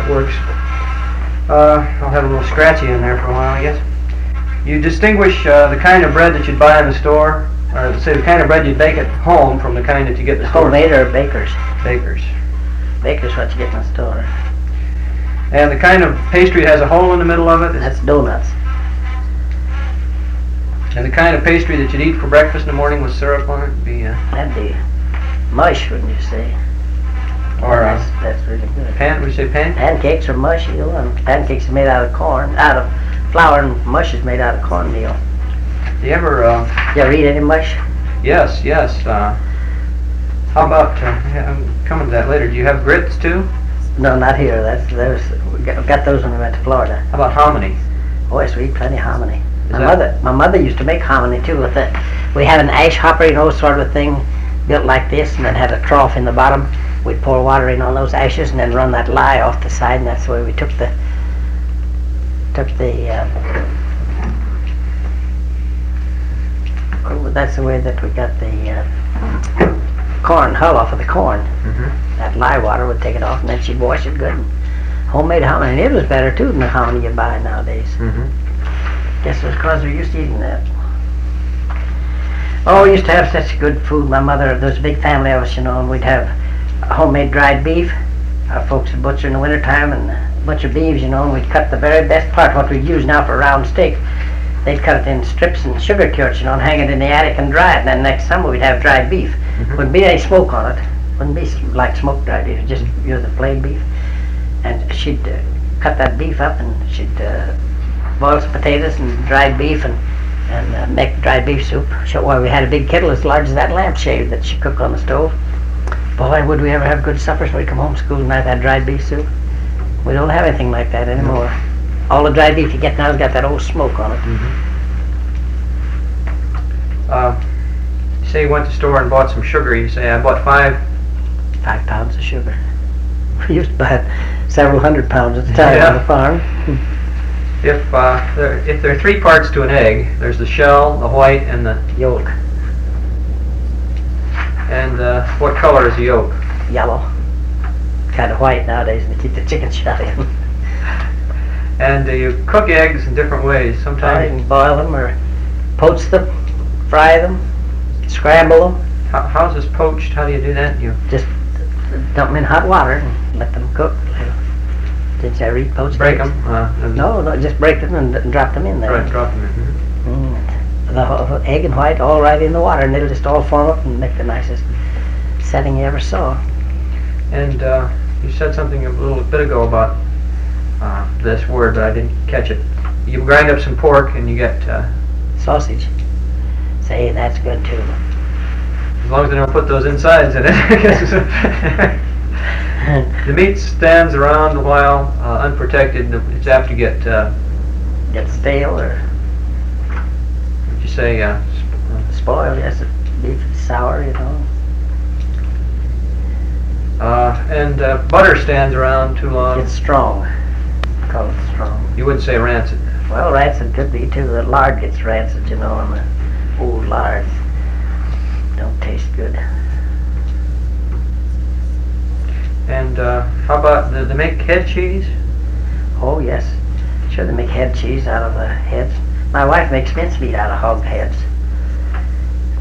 that works. I'll have a little scratchy in there for a while, I guess. You distinguish the kind of bread that you'd buy in the store, or say the kind of bread you'd bake at home from the kind that you get in the store. Homemade or baker's? Baker's. Baker's what you get in the store. And the kind of pastry that has a hole in the middle of it? That's donuts. And the kind of pastry that you'd eat for breakfast in the morning with syrup on it? That'd be mush, wouldn't you say? Or that's really good. Would you say Pancakes are mushy, and pancakes are made out of corn, out of flour, and mush is made out of cornmeal. Do you ever... you ever eat any mush? Yes. How about... I'm coming to that later. Do you have grits too? No, not here. We got those when we went to Florida. How about hominy? Oh, yes, we eat plenty of hominy. My mother used to make hominy too. We had an ash hopper, sort of a thing built like this, and it had a trough in the bottom. We'd pour water in on those ashes and then run that lye off the side, and that's the way we that's the way that we got the corn hull off of the corn. Mm-hmm. That lye water would take it off, and then she'd wash it good. And homemade hominy, and it was better too than the hominy you buy nowadays. Mm-hmm. Guess it was because we used to eating that. Oh, we used to have such good food. My mother, there was a big family of us, and we'd have homemade dried beef. Our folks would butcher in the wintertime and butcher beeves, and we'd cut the very best part, what we'd use now for a round steak. They'd cut it in strips and sugar cures, and hang it in the attic and dry it. And then next summer we'd have dried beef. Mm-hmm. Wouldn't be any smoke on it. Wouldn't be like smoked dried beef. Just use the plain beef. And she'd cut that beef up, and she'd boil some potatoes and dried beef, and make dried beef soup. We had a big kettle as large as that lampshade that she cooked on the stove. Boy, would we ever have good suppers when we come home from school and have that dried beef soup. We don't have anything like that anymore. Mm-hmm. All the dried beef you get now has got that old smoke on it. Mm-hmm. You say you went to the store and bought some sugar. You say, I bought 5 pounds of sugar. We used to buy several hundred pounds at the time on the farm. If there are 3 parts to an egg, there's the shell, the white, and the yolk. And what color is the yolk? Yellow. Kind of white nowadays, and they keep the chicken shell in. And you cook eggs in different ways. Sometimes you can boil them, or poach them, fry them, scramble them. How's this poached? How do you do that? You just dump them in hot water and let them cook. Didn't you ever eat poached break eggs? them? No, just break them and drop them in there. Right, drop them in. The egg and white all right in the water, and it'll just all form up and make the nicest setting you ever saw. And you said something a little bit ago about this word, but I didn't catch it. You grind up some pork and you get sausage. Say, that's good too. As long as they don't put those insides in it. The meat stands around a while unprotected. It's apt to get stale, or would you say spoiled? Yes, beef is sour, And butter stands around too long. It's strong. Call it strong. You wouldn't say rancid. Well, rancid could be too. The lard gets rancid, and the old lard don't taste good. And how about they make head cheese? Oh yes, sure, they make head cheese out of the heads. My wife makes mincemeat out of hog heads.